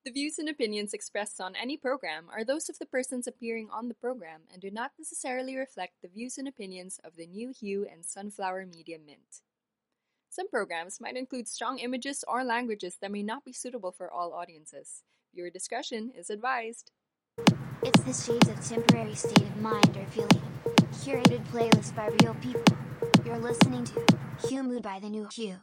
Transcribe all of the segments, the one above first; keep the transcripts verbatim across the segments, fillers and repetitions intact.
The views and opinions expressed on any program are those of the persons appearing on the program and do not necessarily reflect the views and opinions of the New Hue and Sunflower Media Mint. Some programs might include strong images or languages that may not be suitable for all audiences. Viewer discretion is advised. It's the shades of temporary state of mind or feeling. Curated playlist by real people. You're listening to Hue Mood by the New Hue.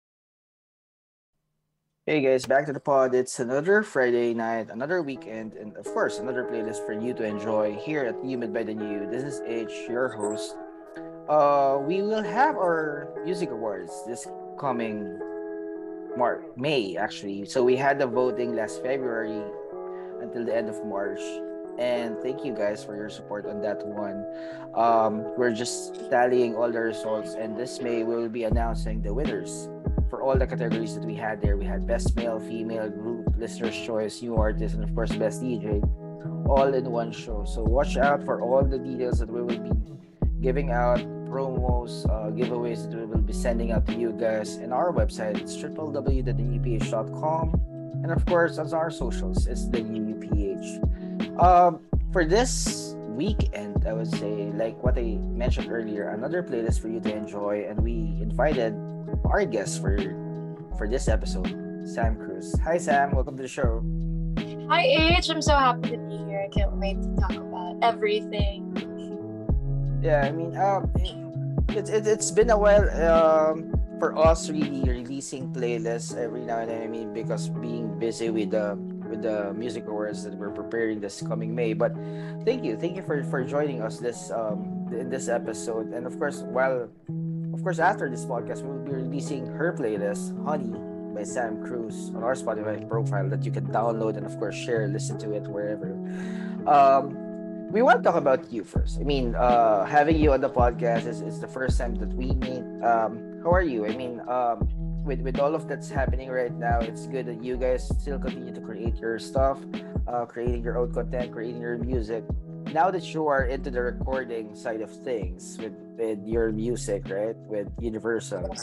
Hey guys, back to the pod. It's another Friday night, another weekend, and of course, another playlist for you to enjoy here at Humid by the New. This is H, your host. Uh, we will have our music awards this coming March, May actually. So we had the voting last February until the end of March. And thank you guys for your support on that one. Um, we're just tallying all the results, and this May we will be announcing the winners for all the categories that we had there. We had best male, female, group, listener's choice, new artist, and of course best D J, all in one show. So watch out for all the details that we will be giving out, promos, uh, giveaways that we will be sending out to you guys. And our website it's w w w dot the u p h dot com, and of course on our socials it's the U P H. Um, for this weekend, I would say, like what I mentioned earlier, another playlist for you to enjoy, and we invited our guest for for this episode, Sam Cruz. Hi, Sam. Welcome to the show. Hi, H. I'm so happy to be here. I can't wait to talk about everything. Yeah, I mean, um, it, it's it, it's been a while um for us really releasing playlists every now and then. I mean, because being busy with the with the music awards that we're preparing this coming May. But thank you, thank you for for joining us this um in this episode. And of course, while of course after this podcast, we will be releasing her playlist, Honey by Sam Cruz, on our Spotify profile that you can download and of course share, listen to it wherever. Um, we want to talk about you first. I mean, uh, having you on the podcast is, is the first time that we meet. Um, how are you? I mean, um, with with all of that's happening right now, it's good that you guys still continue to create your stuff, uh, creating your own content, creating your music. Now that you are into the recording side of things with, with your music, right, with Universal,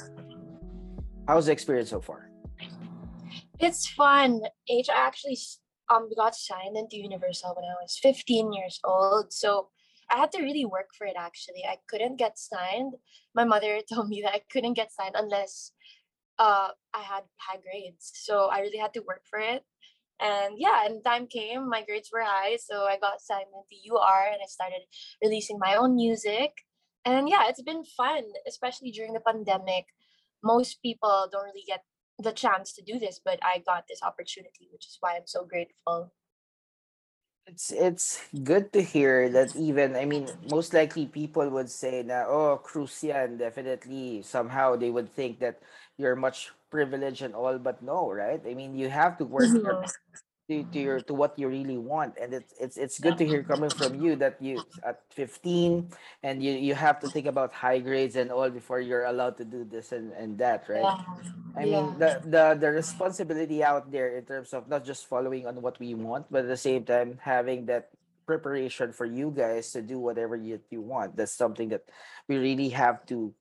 how's the experience so far? It's fun. H, I actually s- um got signed into Universal when I was fifteen years old. So I had to really work for it actually. I couldn't get signed. My mother told me that I couldn't get signed unless uh I had high grades. So I really had to work for it. And yeah, and time came, my grades were high, so I got signed into U R and I started releasing my own music. And yeah, it's been fun, especially during the pandemic. Most people don't really get the chance to do this, but I got this opportunity, which is why I'm so grateful. It's it's good to hear that even I mean most likely people would say na oh Crucian definitely somehow they would think that you're much privileged and all but no, right? I mean you have to work hard Mhm. to, to your to what you really want, and it's it's it's good Yeah. to hear coming from you that you at fifteen and you you have to think about high grades and all before you're allowed to do this and and that, right? Yeah. I Yeah. mean the the the responsibility out there in terms of not just following on what we want, but at the same time having that preparation for you guys to do whatever you you want. That's something that we really have to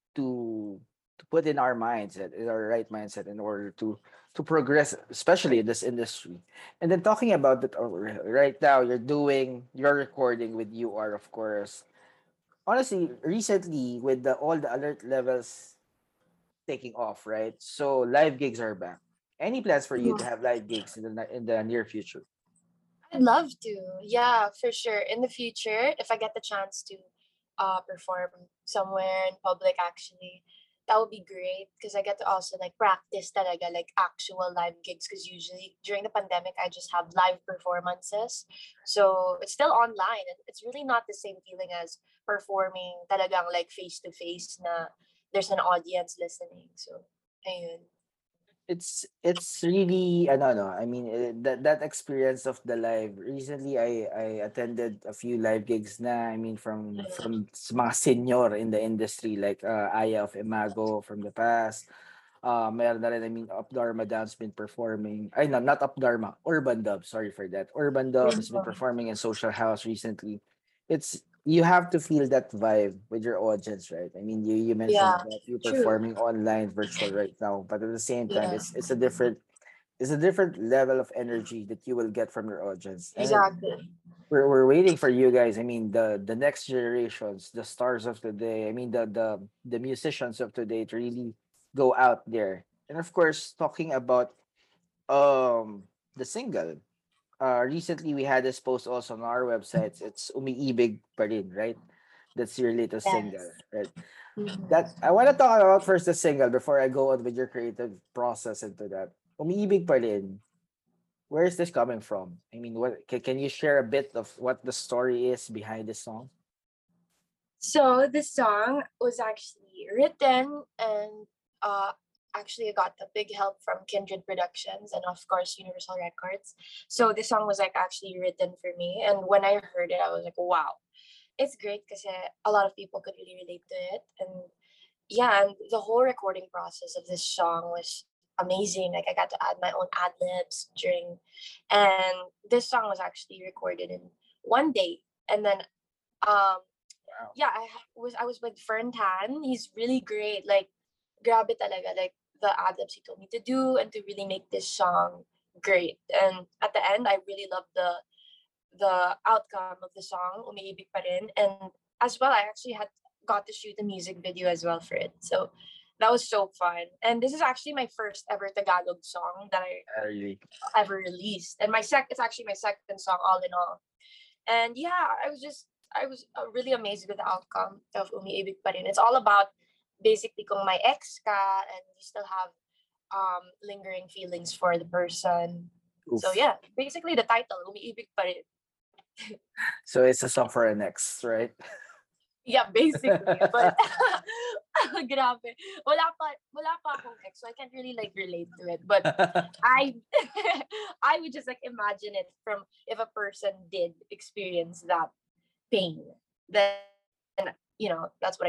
to to put in our mindset, in our right mindset, in order to to progress, especially in this industry. And then talking about that, uh, right now you're doing you're recording with U R, of course. Honestly, recently with the all the alert levels taking off, right? So live gigs are back. Any plans for you to have live gigs in the ni- in the near future? I'd love to. Yeah, for sure. In the future, if I get the chance to uh perform somewhere in public actually, that would be great because I get to also like practice talaga like actual live gigs because usually during the pandemic I just have live performances. So it's still online and it's really not the same feeling as performing talagang like face to face na there's an audience listening. So ayun. It's it's really I don't know. I mean eh, that that experience of the live. Recently, I I attended a few live gigs na. I mean from from s- mga senior in the industry like uh, Aya of Imago from the past. Uh, meron na rin, I mean, Up Dharma Down's been performing. Ay, no, not Up Dharma. Urban Dub, sorry for that. Urban Dub has been Mhm. performing in Social House recently. It's you have to feel that vibe with your audience, right? I mean, you you mentioned Yeah, about you true. performing online, virtual right now, but at the same time, Yeah. it's it's a different. It's a different level of energy that you will get from your audience. And it, Exactly. we're, we're waiting for you guys. I mean, the the next generations, the stars of today. I mean, the the the musicians of today to really go out there. And of course, talking about um the single. Uh, recently we had this post also on our websites. It's Umiibig Pa Rin, right? That's your latest single, Yes. right? Mhm. That I want to talk about first the single before I go on with your creative process into that. Umiibig Pa Rin. Where is this coming from? I mean, what can, can you share a bit of what the story is behind this song? So this song was actually written and uh actually I got a big help from Kindred Productions and of course Universal Records. So this song was like actually written for me, and when I heard it I was like, wow. It's great because a lot of people could really relate to it, and yeah, and the whole recording process of this song was amazing. Like I got to add my own ad libs during, and this song was actually recorded in one day, and then um Wow. yeah, I ha- was I was with Fern Tan. He's really great. Like, grabe talaga. Like the ad libs he told me to do and to really make this song great. And at the end, I really loved the the outcome of the song Umiibig Pa Rin. And as well, I actually had got to shoot a music video as well for it. So that was so fun. And this is actually my first ever Tagalog song that I Uh, really. ever released. And my sec it's actually my second song all in all. And yeah, I was just I was uh, really amazed with the outcome of Umiibig Pa Rin. It's all about basically kung may ex ka and you still have um lingering feelings for the person. So Oof. yeah, basically the title Umiibig Pa Rin. So it's a song for an ex, right? Yeah, basically. But grabe. Wala pa wala pa akong ex, so I can't really like relate to it. But I I would just like imagine it from if a person did experience that pain. Then you know, that's what I think.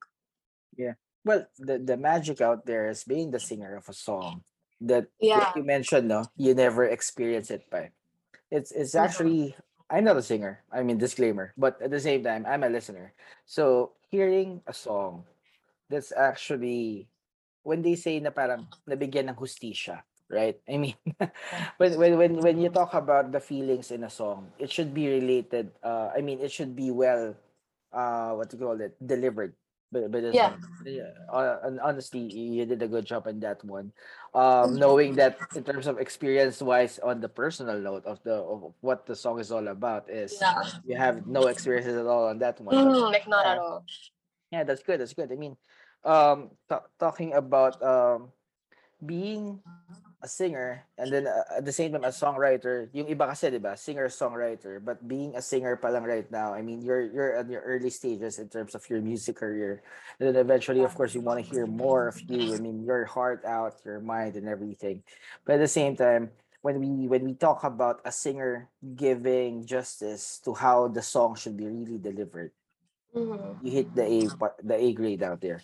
Yeah. Well, the the magic out there is being the singer of a song that, Yeah. like you mentioned, no, you never experience it by. It's it's Mhm. actually I'm not a singer. I mean disclaimer, but at the same time I'm a listener. So hearing a song that's actually when they say na parang nabigyan ng hustisya, right? I mean when when when when you talk about the feelings in a song, it should be related. Uh, I mean it should be well, uh, what do you call it, delivered by, by the Yeah. song. Yeah, uh, and honestly, you did a good job on that one. Um, knowing that in terms of experience wise, on the personal note of the of what the song is all about is Yeah. you have no experiences at all on that one, but Mm, like not at yeah, all. yeah, that's good. That's good. I mean, um, ta- talking about um being a singer and then uh, at the same time a songwriter, yung iba kasi 'di ba, singer songwriter, but being a singer pa lang right now, I mean, you're you're at your early stages in terms of your music career. And then eventually, of course, you want to hear more of you. I mean, your heart out, your mind and everything. But at the same time, when we when we talk about a singer giving justice to how the song should be really delivered, you Mm-hmm. hit the A pa- the A grade out there.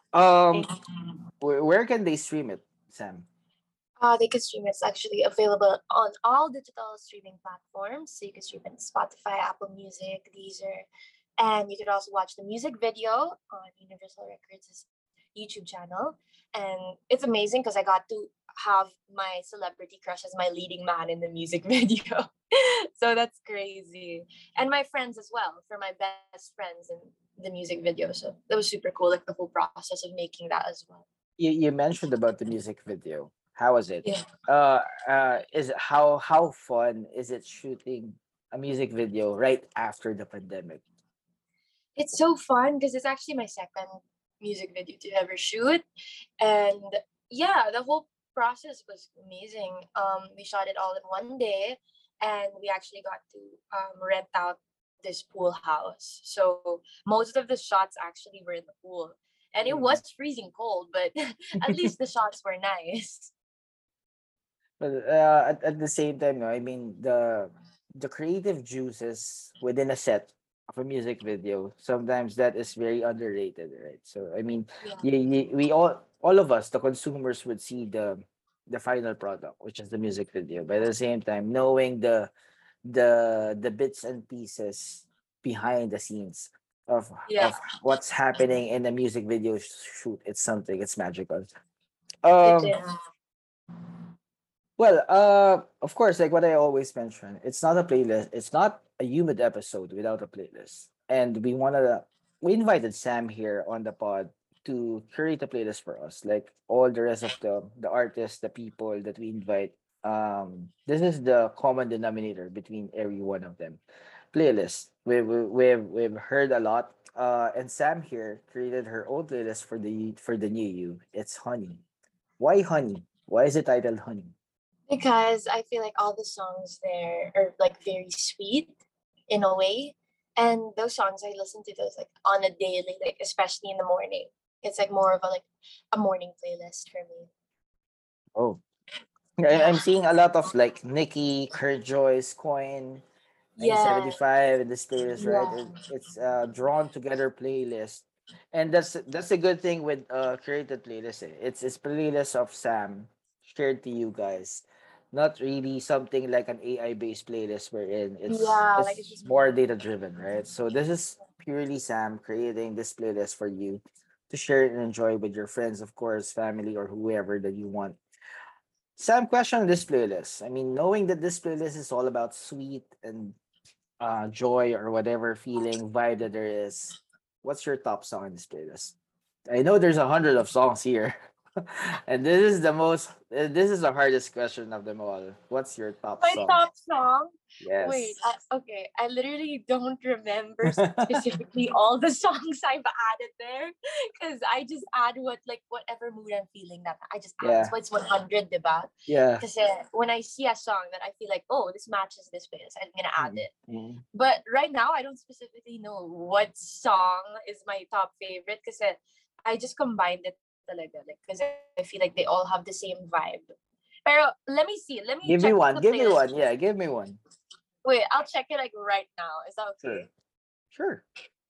Um, where, where can they stream it, Sam? Uh, they can stream. It's actually available on all digital streaming platforms. So you can stream it on Spotify, Apple Music, Deezer, and you could also watch the music video on Universal Records' YouTube channel. And it's amazing because I got to have my celebrity crush as my leading man in the music video. So that's crazy. And my friends as well, for my best friends in the music video. So that was super cool, like the whole process of making that as well. you, you mentioned about the music video. How was it? Yeah. Uh, uh, is it how how fun is it shooting a music video right after the pandemic? It's so fun because it's actually my second music video to ever shoot. And yeah, the whole process was amazing. Um, we shot it all in one day, and we actually got to um, rent out this pool house. So most of the shots actually were in the pool. And it Mhm. was freezing cold, but at least the shots were nice. But uh, at, at the same time, no, I mean the the creative juices within a set of a music video, sometimes that is very underrated, right? So I mean, Yeah. you, you, we all all of us, the consumers, would see the the final product, which is the music video. But at the same time, knowing the the the bits and pieces behind the scenes of Yeah, of what's happening in the music video sh- shoot, it's something, it's magical. it um is. Well, uh, of course, like what I always mention, it's not a playlist. It's not a humid episode without a playlist. And we wanna we invited Sam here on the pod to curate a playlist for us, like all the rest of the the artists, the people that we invite. Um, this is the common denominator between every one of them. Playlist. We we we've we've heard a lot. Uh, and Sam here created her own playlist for the for the new you. It's Honey. Why Honey? Why is it titled Honey? Because I feel like all the songs there are like very sweet in a way. And those songs I listen to those like on a daily, like especially in the morning. It's like more of a like a morning playlist for me. Oh, I, Yeah. I'm seeing a lot of like Nicki, Kurt Joyce, Coin, Yeah. nineteen seventy-five in this playlist, right? Yeah. It, it's a drawn together playlist, and that's that's a good thing with uh created playlist. eh. It's it's playlist of Sam shared to you guys, not really something like an A I based playlist wherein it's Yeah. Like it's it's just more data driven, right? So this is purely Sam creating this playlist for you to share and enjoy with your friends, of course, family or whoever that you want. Sam, question on this playlist. I mean, knowing that this playlist is all about sweet and uh, joy or whatever feeling vibe that there is, what's your top song in this playlist? I know there's a hundred of songs here, and this is the most. uh, This is the hardest question of them all. What's your top my song? top song. Wait, Yes. I, okay. I literally don't remember specifically all the songs I've added there because I just add what like whatever mood I'm feeling that I just add. That's Yeah. why it's one hundred, diba? Yeah. Because uh, when I see a song that I feel like, oh, this matches this playlist, I'm gonna add Mm, it. mm, But right now, I don't specifically know what song is my top favorite because uh, I just combined it talaga, like because I feel like they all have the same vibe. Pero let me see. Let me check Give me the one. Give me playlist. one. Yeah, give me one. Wait, I'll check it like right now. Is that okay? Sure. Sure.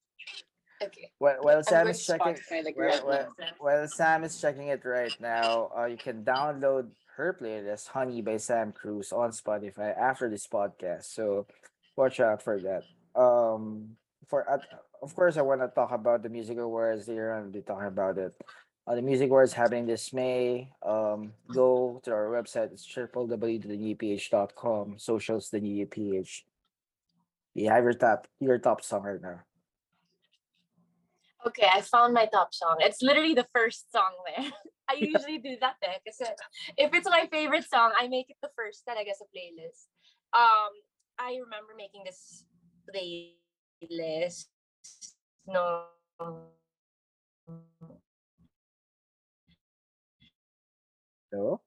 Okay. While, while I'm Sam going to is checking, Spotify like while, right while, now. while Sam is checking it right now, uh, you can download her playlist, Honey by Sam Cruz, on Spotify after this podcast. So watch out for that. Um, for uh, of course, I want to talk about the music awards. Later on, we'll be talking about it. Uh, the music awards happening this May. Um, go to our website. It's w w w dot the new p h dot com. Socials the new p h. You have your top your top song right now. Okay, I found my top song. It's literally the first song there. I usually do that there because if it's my favorite song, I make it the first that I guess a playlist. Um, I remember making this playlist. No, Hello,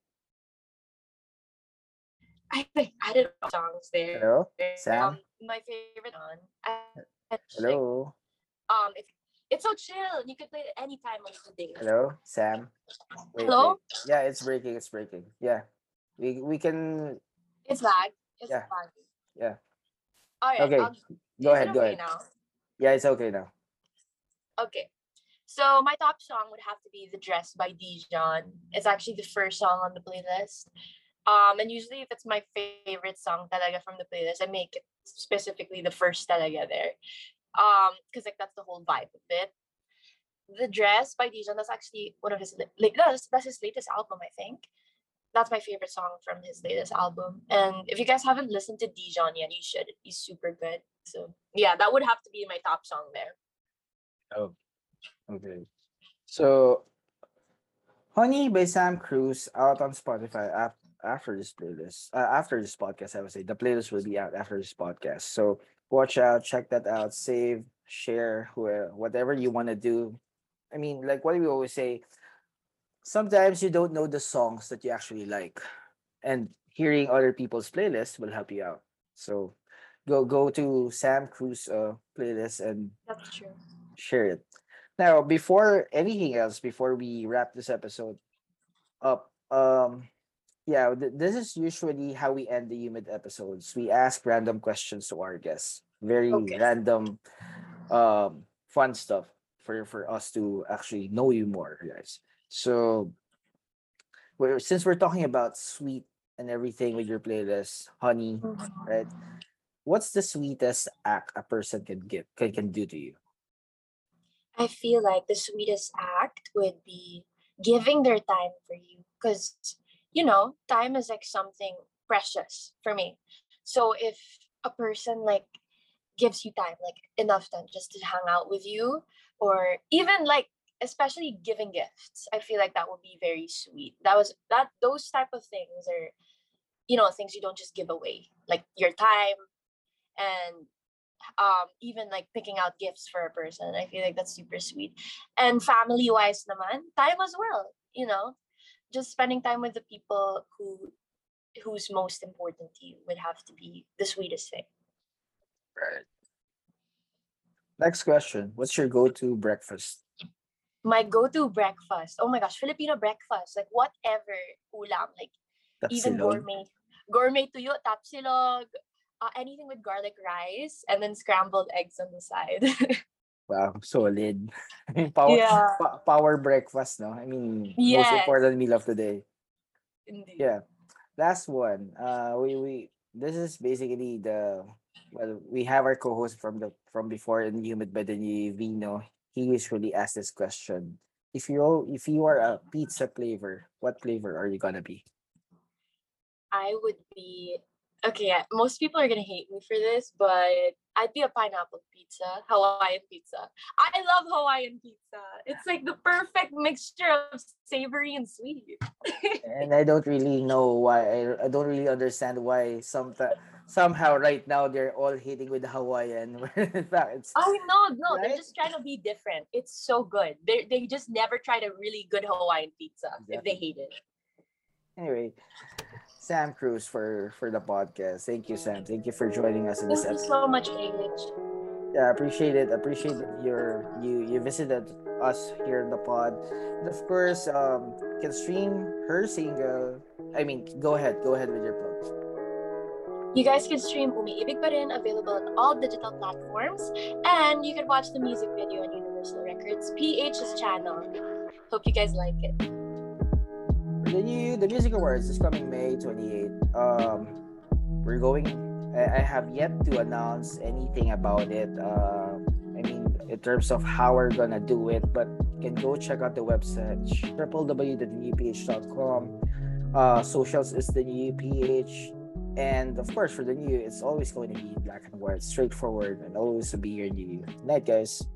I like added songs there. hello, Um, Sam. my favorite one. I like Hello. um, if it's so chill, you can play it any time of the day. Hello, Sam. Wait, Hello, wait. Yeah, it's breaking. It's breaking. Yeah, we we can. it's lag. It's Yeah, lag. yeah. All right. Okay, Um, go is it ahead. Go okay ahead. now? Yeah, it's okay now. Okay. So my top song would have to be "The Dress" by Dijon. It's actually the first song on the playlist. Um, and usually if it's my favorite song talaga from the playlist, I make it specifically the first talaga there. Um, because like that's the whole vibe of it. The Dress by Dijon, that's actually one of his like no, that's, that's his latest album, I think. That's my favorite song from his latest album. And if you guys haven't listened to Dijon yet, you should. He's super good. So yeah, that would have to be my top song there. Oh, okay. So, Honey by Sam Cruz out on Spotify af- after this playlist. Uh, after this podcast, I would say the playlist will be out after this podcast. So watch out, check that out, save, share, whoever, whatever you want to do. I mean, like what do we always say? Sometimes you don't know the songs that you actually like, and hearing other people's playlists will help you out. So go go to Sam Cruz uh, playlist and That's true. share it. Now, before anything else, before we wrap this episode up, um, yeah, th- this is usually how we end the humid episodes. We ask random questions to our guests, very Okay. random, um, fun stuff for for us to actually know you more, guys. So we're since we're talking about sweet and everything with your playlist, honey, right? What's the sweetest act a person can give can, can do to you? I feel like the sweetest act would be giving their time for you because you know, time is like something precious for me. So if a person like gives you time, like enough time just to hang out with you, or even like especially giving gifts, I feel like that would be very sweet. That was that those type of things are, you know, things you don't just give away, like your time, and um even like picking out gifts for a person. I feel like that's super sweet. And family wise naman, time as well, you know, just spending time with the people who who's most important to you would have to be the sweetest thing. Right. Next question. What's your go-to breakfast? My go-to breakfast, oh my gosh, Filipino breakfast, like whatever ulam, like even Tapsilog. gourmet gourmet tuyo, tapsilog, uh, anything with garlic rice and then scrambled eggs on the side. Wow, solid. I mean, power, Yeah. pa- power breakfast, no? I mean, most Yes, important meal of the day. indeed. Yeah. Last one. Uh, we we this is basically the well, we have our co-host from the from before in Humid by the New Vino. He usually asks this question: If you if you are a pizza flavor, what flavor are you gonna be? I would be okay. Yeah, most people are gonna hate me for this, but I'd be a pineapple pizza, Hawaiian pizza. I love Hawaiian pizza. It's like the perfect mixture of savory and sweet. And I don't really know why. I, I don't really understand why some somehow right now they're all hating with Hawaiian. When in fact, it's Oh no, no, they're right. just trying to be different. It's so good. They they just never tried a really good Hawaiian pizza if they Exactly. hate it. Anyway, Sam Cruz for for the podcast. Thank you, Sam. Thank you for joining us in this Thank you episode. so much, Age. Yeah, appreciate it. Appreciate that you're you you visited us here in the pod. And of course, um you can stream her single. I mean, go ahead, go ahead with your plugs. You guys can stream Umiibig Pa Rin, available on all digital platforms, and you can watch the music video on Universal Records P H's channel. Hope you guys like it. The new the music awards is coming May twenty-eighth. Um we're going I, I have yet to announce anything about it. Uh I mean in terms of how we're gonna do it, but you can go check out the website w w w dot new p h dot com. Uh socials is the new ph, and of course for the new it's always going to be black and white, straightforward, and always to be your new night, guys.